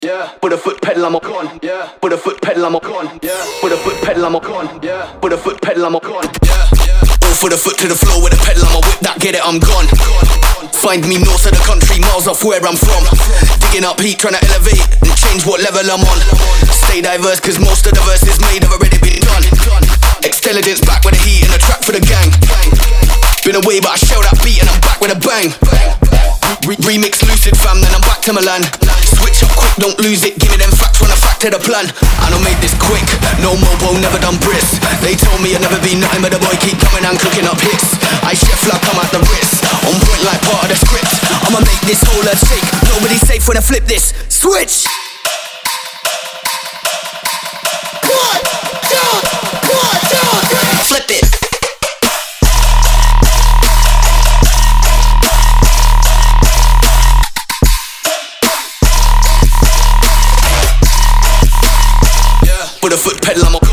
Yeah. Put a foot pedal, I'm on. Yeah. Put a foot pedal, I'm on. Yeah. Put a foot pedal, I'm on. Yeah. Put a foot pedal, I'm on. Yeah. Go for the foot to the floor with a pedal, I'ma whip that, get it, I'm gone. Find me north of the country, miles off where I'm from. Digging up heat, trying to elevate and change what level I'm on. Stay diverse, cause most of the verses made have already been done. Extelligence back with the heat and the track for the gang. Been away but I shell that beat and I'm back with a bang. Remix Lucid fam, then I'm back to Milan. Switch up quick, don't lose it, give me them facts when I fact to the plan. I don't make this quick, no mobo, never done Briss. They told me I'd never be nothing but the boy keep coming and cooking up hits. I chef like I'm at the wrist, on point like part of the script. I'ma make this whole earth shake, nobody's safe when I flip this. Switch! One, two, three. Flip it! Put a foot pedal, I'm on.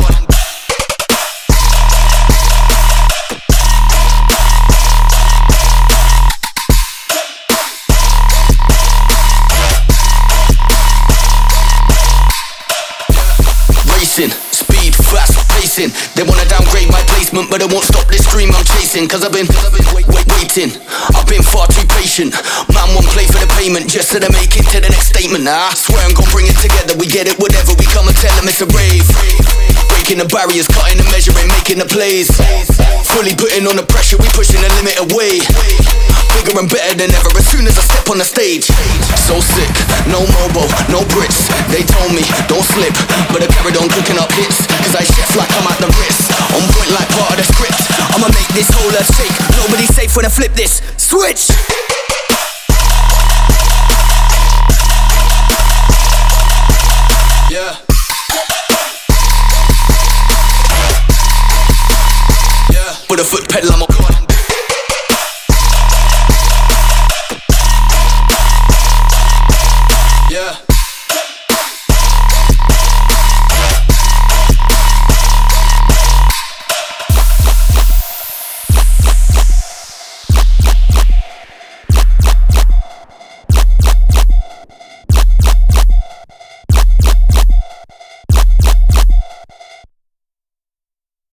Racing, speed, fast pacing. They wanna downgrade my placement, but they won't stop this dream I'm chasing. Cause I've been waiting. I've been far too patient. Man won't play for the payment just so they make it to the next statement. Nah, I swear I'm gon' bring it together. We get it, whatever. We come and tell them it's a rave. Breaking the barriers, cutting the measuring, making the plays. Fully putting on the pressure, we pushing the limit away. Bigger and better than ever as soon as I step on the stage. So sick, no mobo, no Brits. They told me, don't slip, but I carried on cooking up hits. Cause I chef like I'm at the wrist, on point like part of the script. I'ma make this whole earth shake, nobody's safe when I flip this. Switch!